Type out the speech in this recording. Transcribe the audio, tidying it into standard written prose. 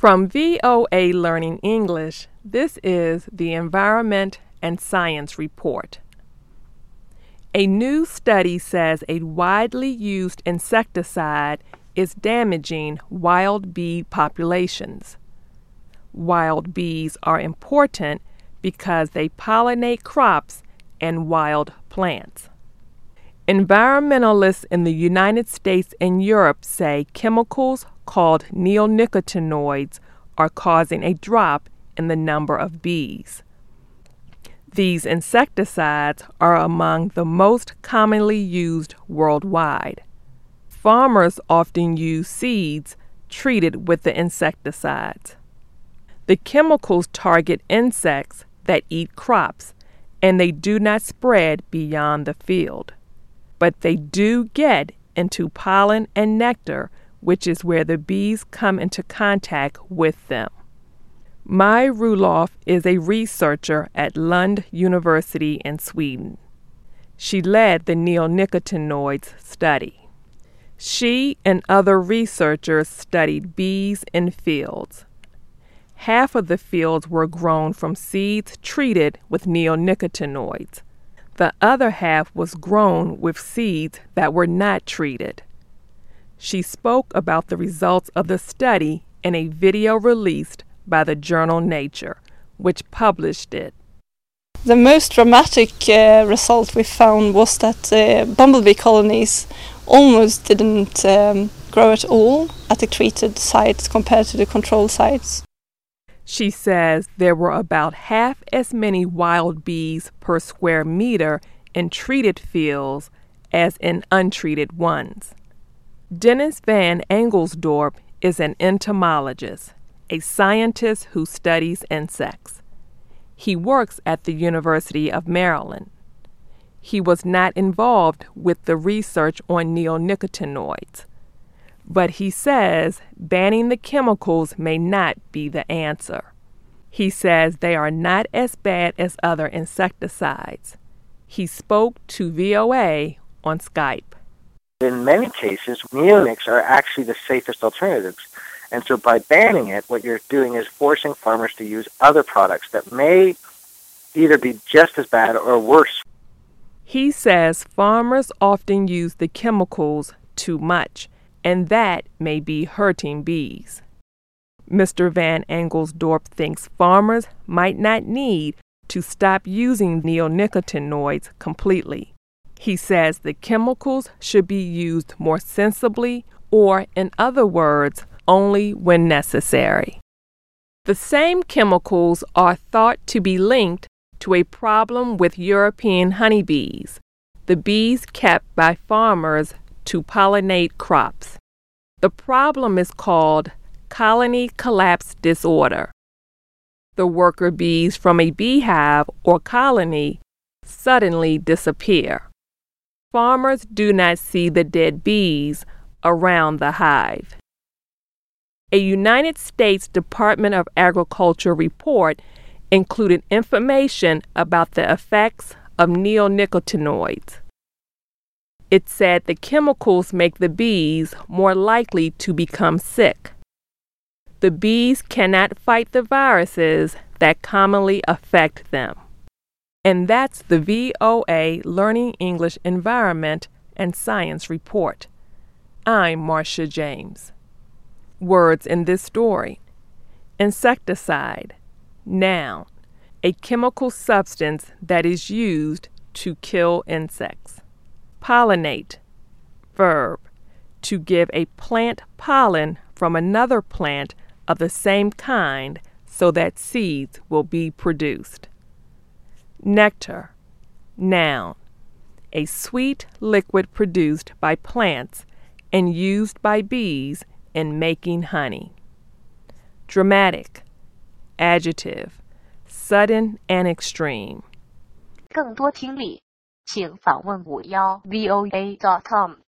From VOA Learning English, this is the Environment and Science Report. A new study says a widely used insecticide is damaging wild bee populations. Wild bees are important because they pollinate crops and wild plants. Environmentalists in the United States and Europe say chemicals called neonicotinoids are causing a drop in the number of bees. These insecticides are among the most commonly used worldwide. Farmers often use seeds treated with the insecticides. The chemicals target insects that eat crops, and they do not spread beyond the field. But they do get into pollen and nectar, which is where the bees come into contact with them. Maj Roloff is a researcher at Lund University in Sweden. She led the neonicotinoids study. She and other researchers studied bees in fields. Half of the fields were grown from seeds treated with neonicotinoids. The other half was grown with seeds that were not treated. She spoke about the results of the study in a video released by the journal Nature, which published it. The most dramatic result we found was that bumblebee colonies almost didn't grow at all at the treated sites compared to the control sites. She says there were about half as many wild bees per square meter in treated fields as in untreated ones. Dennis Van Engelsdorp is an entomologist, a scientist who studies insects. He works at the University of Maryland. He was not involved with the research on neonicotinoids, but he says banning the chemicals may not be the answer. He says they are not as bad as other insecticides. He spoke to VOA on Skype. In many cases, neonics are actually the safest alternatives. And so by banning it, what you're doing is forcing farmers to use other products that may either be just as bad or worse. He says farmers often use the chemicals too much, and that may be hurting bees. Mr. Van Engelsdorp thinks farmers might not need to stop using neonicotinoids completely. He says the chemicals should be used more sensibly, or in other words, only when necessary. The same chemicals are thought to be linked to a problem with European honeybees, the bees kept by farmers to pollinate crops. The problem is called colony collapse disorder. The worker bees from a beehive or colony suddenly disappear. Farmers do not see the dead bees around the hive. A United States Department of Agriculture report included information about the effects of neonicotinoids. It said the chemicals make the bees more likely to become sick. The bees cannot fight the viruses that commonly affect them. And that's the VOA Learning English Environment and Science Report. I'm Marcia James. Words in this story: insecticide, noun, a chemical substance that is used to kill insects. Pollinate, verb, to give a plant pollen from another plant of the same kind so that seeds will be produced. Nectar, noun, a sweet liquid produced by plants and used by bees in making honey. Dramatic, adjective, sudden and extreme. 更多听力，请访问51voa.com。